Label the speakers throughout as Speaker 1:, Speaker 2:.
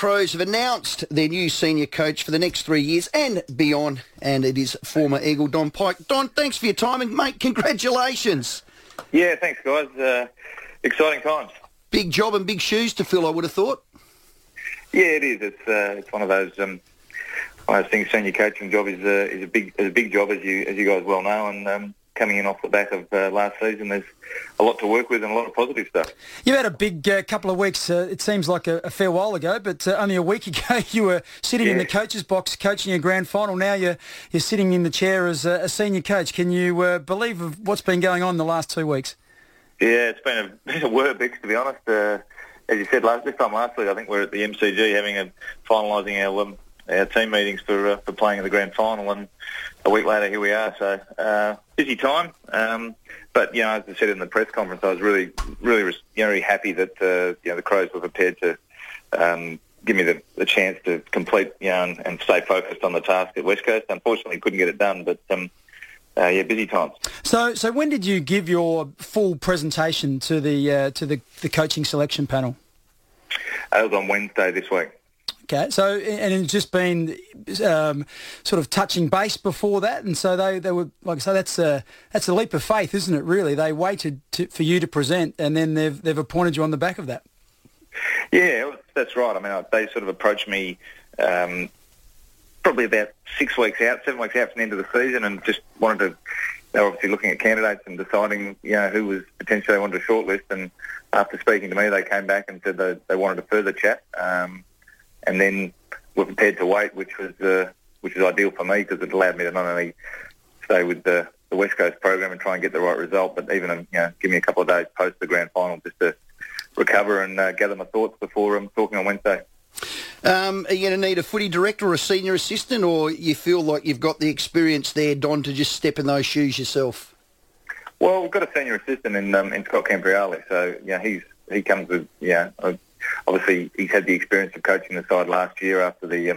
Speaker 1: Crows have announced their new senior coach for the next 3 years and beyond, and it is former Eagle Don Pike. Don, thanks for your time, and mate, congratulations.
Speaker 2: Yeah, thanks, guys. Exciting times.
Speaker 1: Big job and big shoes to fill, I would have thought.
Speaker 2: Yeah, it is. It's one of those things. Senior coaching job is a big job, as you guys well know, and coming in off the back of last season, there's a lot to work with and a lot of positive stuff.
Speaker 3: You had a big couple of weeks, it seems like a fair while ago, but only a week ago you were sitting in the coach's box coaching a grand final. Now you're sitting in the chair as a senior coach. Can you believe of what's been going on the last 2 weeks?
Speaker 2: Yeah, it's been a whirl, Bix, to be honest. As you said, this time last week, I think we're at the MCG finalising our team meetings for playing in the grand final, and a week later here we are. So busy time, but as I said in the press conference, I was really happy that the Crows were prepared to give me the chance to complete and stay focused on the task at West Coast. Unfortunately, couldn't get it done, but busy times.
Speaker 3: So when did you give your full presentation to the coaching selection panel?
Speaker 2: It was on Wednesday this week.
Speaker 3: Okay, so and it's just been sort of touching base before that, and so they were, like I say, that's a leap of faith, isn't it? Really, they waited for you to present, and then they've appointed you on the back of that. Yeah,
Speaker 2: that's right. I mean, they sort of approached me probably about 7 weeks out from the end of the season, and just wanted to. They were obviously looking at candidates and deciding, who was potentially they wanted to shortlist. And after speaking to me, they came back and said they wanted a further chat. And then we're prepared to wait, which is ideal for me, because it allowed me to not only stay with the West Coast program and try and get the right result, but even give me a couple of days post the grand final just to recover and gather my thoughts before talking on Wednesday.
Speaker 1: Are you going to need a footy director or a senior assistant, or you feel like you've got the experience there, Don, to just step in those shoes yourself?
Speaker 2: Well, we've got a senior assistant in Scott Campriale, so he comes with obviously, he's had the experience of coaching the side last year after the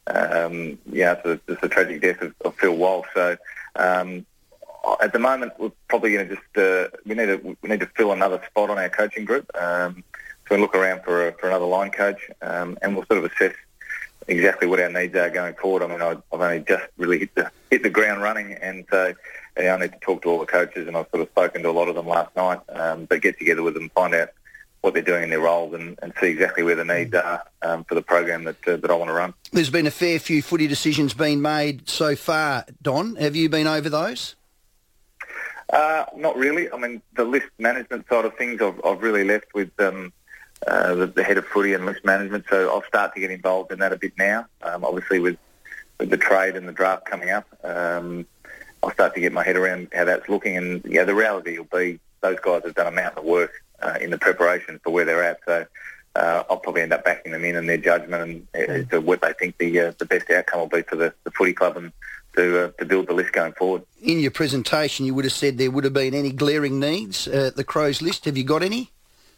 Speaker 2: tragic death of Phil Walsh. So at the moment, we're probably going to just we need to fill another spot on our coaching group. So we'll look around for another line coach, and we'll sort of assess exactly what our needs are going forward. I mean, I've only just really hit the ground running, and so I need to talk to all the coaches, and I've sort of spoken to a lot of them last night, but get together with them, find out what they're doing in their roles, and see exactly where the needs are for the program that I want to run.
Speaker 1: There's been a fair few footy decisions being made so far, Don. Have you been over those?
Speaker 2: Not really. I mean, the list management side of things, I've really left with the head of footy and list management, so I'll start to get involved in that a bit now. Obviously, with the trade and the draft coming up, I'll start to get my head around how that's looking, and the reality will be those guys have done a mountain of work in the preparation for where they're at, so I'll probably end up backing them in their judgment and as to what they think the best outcome will be for the footy club and to build the list going forward. In
Speaker 1: your presentation, you would have said there would have been any glaring needs at the Crows list. Have you got any?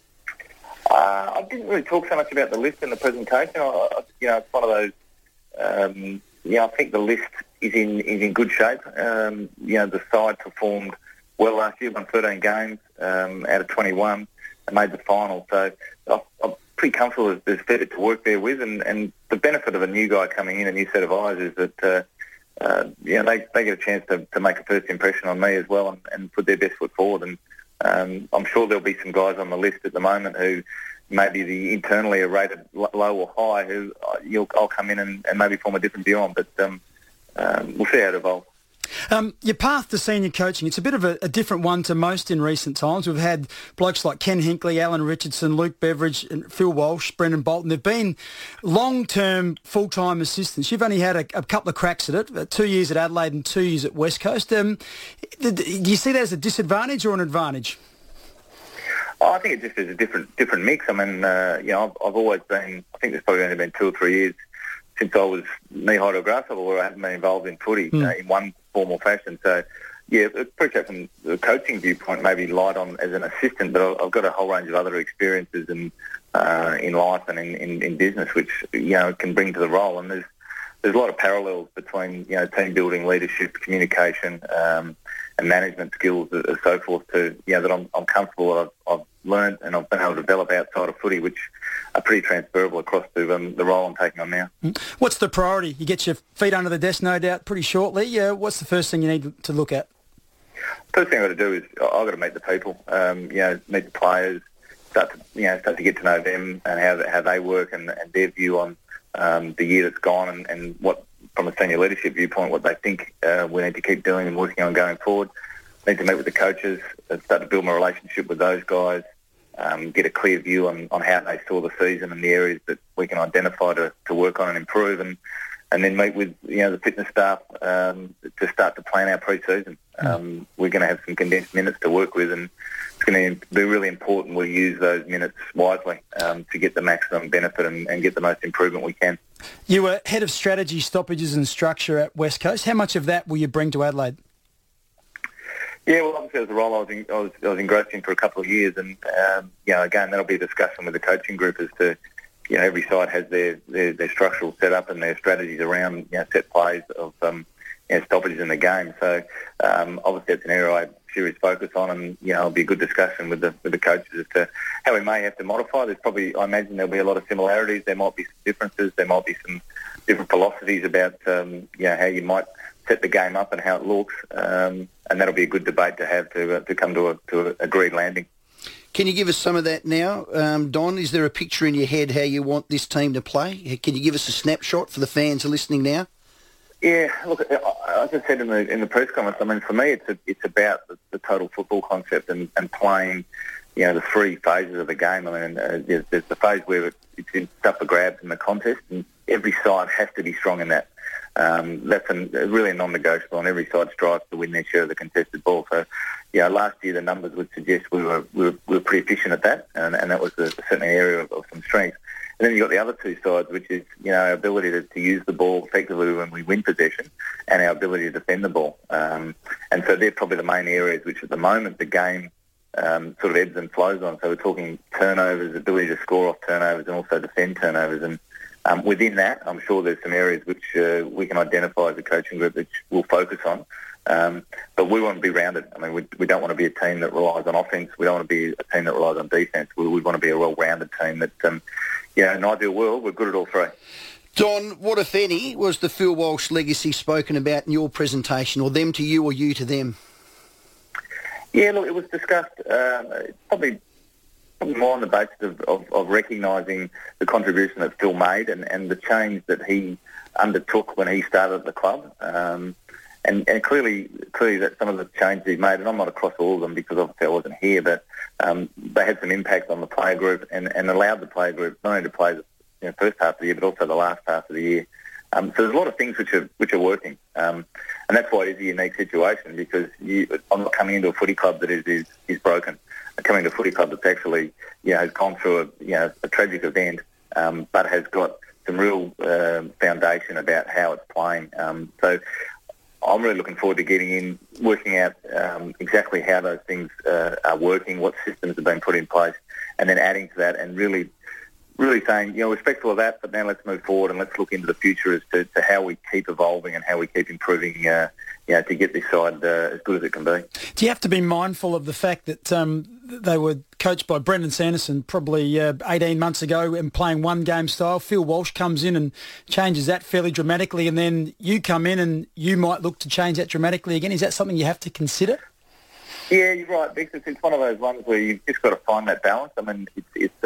Speaker 2: I didn't really talk so much about the list in the presentation. It's one of those. I think the list is in good shape. The side performed well last year, won 13 games out of 21 and made the final. So I'm pretty comfortable there's a fair bit to work there with. And the benefit of a new guy coming in, a new set of eyes, is that they get a chance to make a first impression on me as well and put their best foot forward. And I'm sure there'll be some guys on the list at the moment who maybe internally are rated low or high who I'll come in and maybe form a different view on. But we'll see how it evolves.
Speaker 3: Your path to senior coaching, it's a bit of a different one to most in recent times. We've had blokes like Ken Hinkley, Alan Richardson, Luke Beveridge, and Phil Walsh, Brendan Bolton. They've been long-term, full-time assistants. You've only had a couple of cracks at it, 2 years at Adelaide and 2 years at West Coast. Do you see that as a disadvantage or an advantage?
Speaker 2: I think it just is a different mix. I mean, I've always been, I think there's probably only been 2 or 3 years since I was knee-high to a grasshopper where I haven't been involved in footy in one form or fashion. So, I appreciate from the coaching viewpoint maybe light on as an assistant, but I've got a whole range of other experiences in life and in business which, can bring to the role. And there's a lot of parallels between, team building, leadership, communication, and management skills and so forth that I'm comfortable. I've learned and I've been able to develop outside of footy, which are pretty transferable across to the role I'm taking on now.
Speaker 3: What's the priority? You get your feet under the desk, no doubt, pretty shortly. What's the first thing you need to look at?
Speaker 2: First thing I've got to do is I've got to meet the people, meet the players, start to get to know them and how they work and their view on the year that's gone and what, from a senior leadership viewpoint, what they think we need to keep doing and working on going forward. Need to meet with the coaches, start to build my relationship with those guys, get a clear view on how they saw the season and the areas that we can identify to work on and improve, and then meet with the fitness staff to start to plan our pre-season. We're going to have some condensed minutes to work with, and it's going to be really important we use those minutes wisely to get the maximum benefit and get the most improvement we can.
Speaker 3: You were head of strategy, stoppages and structure at West Coast. How much of that will you bring to Adelaide?
Speaker 2: Yeah, well, obviously it was a role I was engrossed in for a couple of years, and again, that'll be a discussion with the coaching group as to every side has their structural setup and their strategies around set plays of stoppages in the game. So obviously it's an area I have serious focus on, and it'll be a good discussion with the coaches as to how we may have to modify. I imagine there'll be a lot of similarities. There might be some differences. There might be some different philosophies about how you might set the game up and how it looks, and that'll be a good debate to have to come to a agreed landing.
Speaker 1: Can you give us some of that now, Don? Is there a picture in your head how you want this team to play? Can you give us a snapshot for the fans who are listening now?
Speaker 2: Yeah, look, as I said in the press conference, I mean, for me, it's about the total football concept and playing, the three phases of the game. I mean, there's the phase where it's up for grabs in the contest, and every side has to be strong in that. That's really a non-negotiable, and every side strives to win their share of the contested ball. So, last year the numbers would suggest we were pretty efficient at that, and that was certainly an area of some strength. And then you've got the other two sides, which is, our ability to use the ball effectively when we win possession and our ability to defend the ball. And so they're probably the main areas which at the moment the game sort of ebbs and flows on. So we're talking turnovers, ability to score off turnovers and also defend turnovers. And within that, I'm sure there's some areas which we can identify as a coaching group which we'll focus on. But we want to be rounded. I mean, we don't want to be a team that relies on offense. We don't want to be a team that relies on defence. We want to be a well-rounded team that, in an ideal world, we're good at all three.
Speaker 1: Don, what, if any, was the Phil Walsh legacy spoken about in your presentation, or them to you or you to them?
Speaker 2: Yeah, look, it was discussed probably more on the basis of recognising the contribution that Phil made and the change that he undertook when he started at the club. And clearly that some of the changes he made, and I'm not across all of them because obviously I wasn't here, but they had some impact on the player group and allowed the player group not only to play the first half of the year but also the last half of the year. So there's a lot of things which are working, and that's why it is a unique situation because I'm not coming into a footy club that is broken. I'm coming to a footy club that's actually has gone through a tragic event, but has got some real foundation about how it's playing. So I'm really looking forward to getting in, working out exactly how those things are working, what systems have been put in place, and then adding to that and really saying, respectful of that, but now let's move forward and let's look into the future as to how we keep evolving and how we keep improving, to get this side as good as it can be.
Speaker 3: Do you have to be mindful of the fact that they were coached by Brendan Sanderson probably 18 months ago and playing one-game style? Phil Walsh comes in and changes that fairly dramatically, and then you come in and you might look to change that dramatically again. Is that something you have to consider?
Speaker 2: Yeah, you're right, because it's one of those ones where you've just got to find that balance. I mean, it's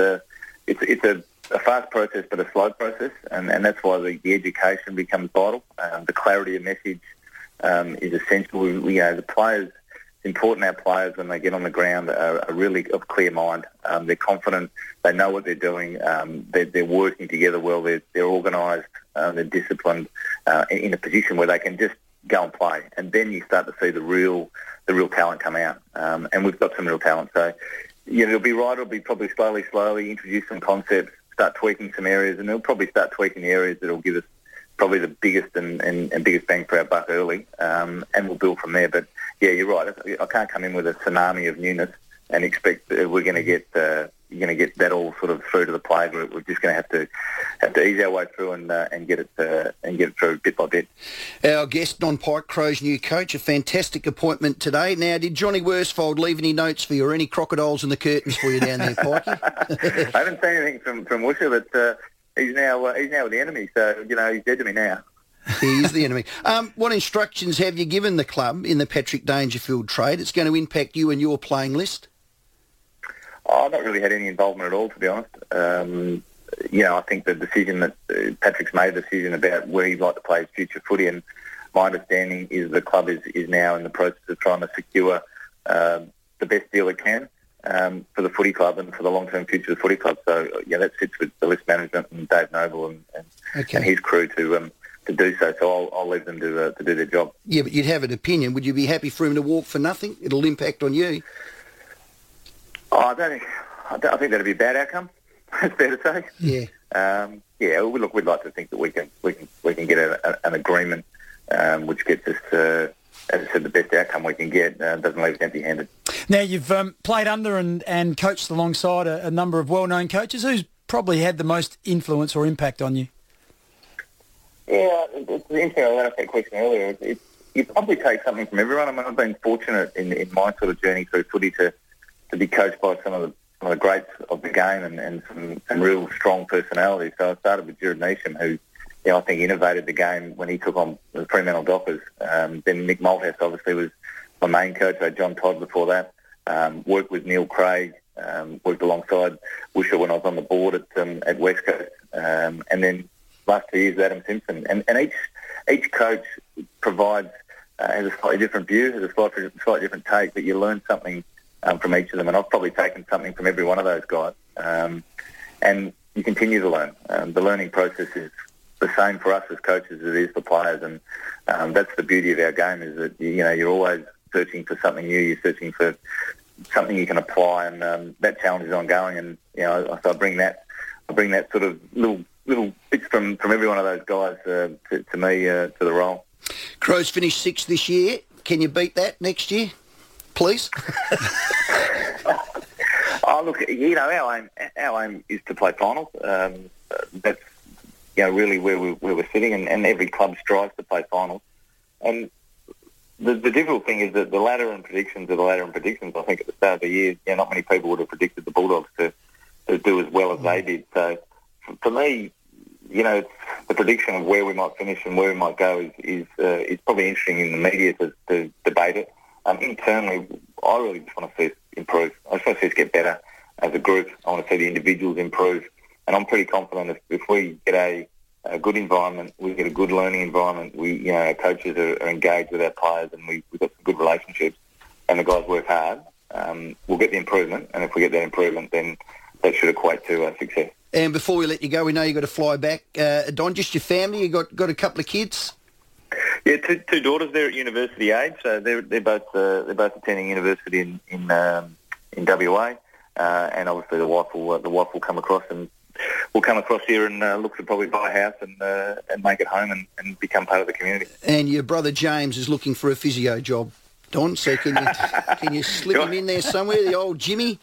Speaker 2: a fast process but a slow process, and that's why the education becomes vital. The clarity of message is essential. The players, it's important our players when they get on the ground are really of clear mind. They're confident, they know what they're doing, they're working together well, they're organised, they're disciplined, in a position where they can just go and play, and then you start to see the real talent come out, and we've got some real talent. So it'll be right. It'll be probably slowly introduce some concepts, start tweaking some areas, and they'll probably start tweaking the areas that'll give us probably the biggest and biggest bang for our buck early, and we'll build from there. But yeah, you're right. I can't come in with a tsunami of newness. expect we're going to get that all sort of through to the player group. We're just going to have to ease our way through and get it through bit by bit.
Speaker 1: Our guest, Don Pyke, Crows' new coach, a fantastic appointment today. Now, did Johnny Worsfold leave any notes for you or any crocodiles in the curtains for you down there, Pikey?
Speaker 2: I haven't seen anything from Woosha, but he's now with the enemy, so he's dead to me now.
Speaker 1: He is the enemy. What instructions have you given the club in the Patrick Dangerfield trade? It's going to impact you and your playing list?
Speaker 2: I've not really had any involvement at all, to be honest. I think the decision that Patrick's made a decision about where he'd like to play his future footy, and my understanding is the club is now in the process of trying to secure the best deal it can for the footy club and for the long-term future of the footy club. So, that sits with the list management and Dave Noble and his crew to do so. So I'll leave them to do their job.
Speaker 1: Yeah, but you'd have an opinion. Would you be happy for him to walk for nothing? It'll impact on you.
Speaker 2: I think that'd be a bad outcome. It's fair to say.
Speaker 1: Yeah.
Speaker 2: Look, we'd like to think that we can get an agreement which gets us, as I said, the best outcome we can get. Doesn't leave us empty-handed.
Speaker 3: Now, you've played under and coached alongside a number of well-known coaches. Who's probably had the most influence or impact on you?
Speaker 2: Yeah, it's interesting. I asked that question earlier. You probably take something from everyone. I mean, I've been fortunate in my sort of journey through footy to be coached by some of the greats of the game and some real strong personalities. So I started with Jared Neesham, who I think innovated the game when he took on the Fremantle Dockers. Then Nick Malthouse obviously was my main coach. I had John Todd before that. Worked with Neil Craig. Worked alongside Woosha when I was on the board at West Coast. And then last 2 years, Adam Simpson. And each coach provides has a slightly different view, has a slightly different take, but you learn something from each of them. And I've probably taken something from every one of those guys. And you continue to learn. The learning process is the same for us as coaches as it is for players. And that's the beauty of our game, is that you're always searching for something new. You're searching for something you can apply, and that challenge is ongoing. And so I bring that sort of little bits from every one of those guys to me to the role.
Speaker 1: Crows finished 6th this year. Can you beat that next year, please?
Speaker 2: Look, our aim is to play finals. That's really where we're sitting, and every club strives to play finals. And the difficult thing is that the ladder and predictions are the ladder and predictions. I think at the start of the year, not many people would have predicted the Bulldogs to do as well as they did. So for me, the prediction of where we might finish and where we might go is probably interesting in the media to debate it. Internally, I really just want to see us improve. I just want to see us get better as a group. I want to see the individuals improve. And I'm pretty confident if we get a good environment, we get a good learning environment, our coaches are engaged with our players, and we've got some good relationships, and the guys work hard, we'll get the improvement. And if we get that improvement, then that should equate to success.
Speaker 1: And before we let you go, we know you've got to fly back. Don, just your family, you got a couple of kids?
Speaker 2: Yeah, two daughters. They're at university age, so they're both attending university in WA, and obviously the wife will come across, and we'll come across here and look to probably buy a house and make it home and become part of the community. And
Speaker 1: your brother James is looking for a physio job, Don. So can you slip him in there somewhere? The old Jimmy.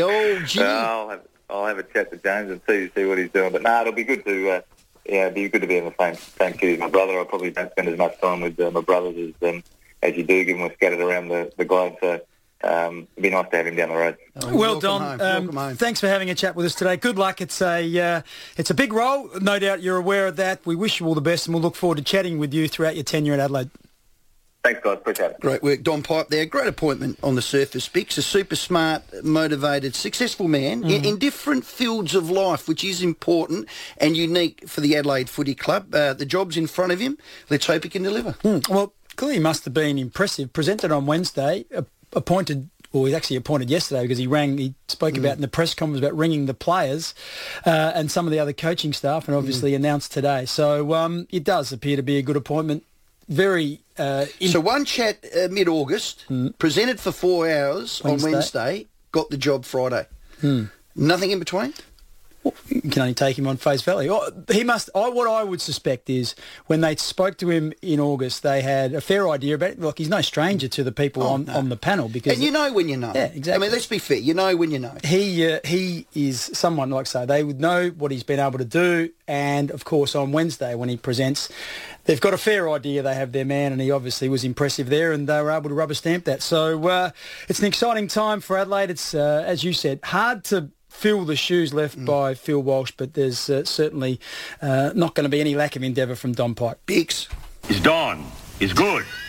Speaker 1: I'll
Speaker 2: have a chat to James and see what he's doing. But it'll be good to. It'd be good to be in the same city as my brother. I probably don't spend as much time with my brothers as you do, given we're scattered around the globe. So it'd be nice to have him down the road.
Speaker 3: Well, Don, thanks for having a chat with us today. Good luck. It's a big role. No doubt you're aware of that. We wish you all the best, and we'll look forward to chatting with you throughout your tenure at Adelaide.
Speaker 2: Thanks, guys. Appreciate it.
Speaker 1: Great work, Don Pyke there. Great appointment on the surface, Bix. A super smart, motivated, successful man in different fields of life, which is important and unique for the Adelaide Footy Club. The job's in front of him. Let's hope he can deliver.
Speaker 3: Well, clearly must have been impressive. Presented on Wednesday, appointed... Well, he was actually appointed yesterday because he spoke about in the press conference about ringing the players and some of the other coaching staff, and obviously announced today. So it does appear to be a good appointment. So one chat mid-August, presented for 4 hours on Wednesday, got the job Friday. Nothing in between? you can only take him on face value. He must. What I would suspect is when they spoke to him in August, they had a fair idea about it. Look, he's no stranger to the people on the panel because.
Speaker 1: And you know when you know.
Speaker 3: Yeah, exactly.
Speaker 1: I mean, let's be fair. You know when you know.
Speaker 3: He is someone, like I say, they would know what he's been able to do, and of course on Wednesday when he presents, they've got a fair idea. They have their man, and he obviously was impressive there, and they were able to rubber stamp that. So it's an exciting time for Adelaide. It's as you said, hard to fill the shoes left by Phil Walsh, but there's certainly not going to be any lack of endeavour from Don Pyke.
Speaker 1: Bix.
Speaker 4: Is Don is good.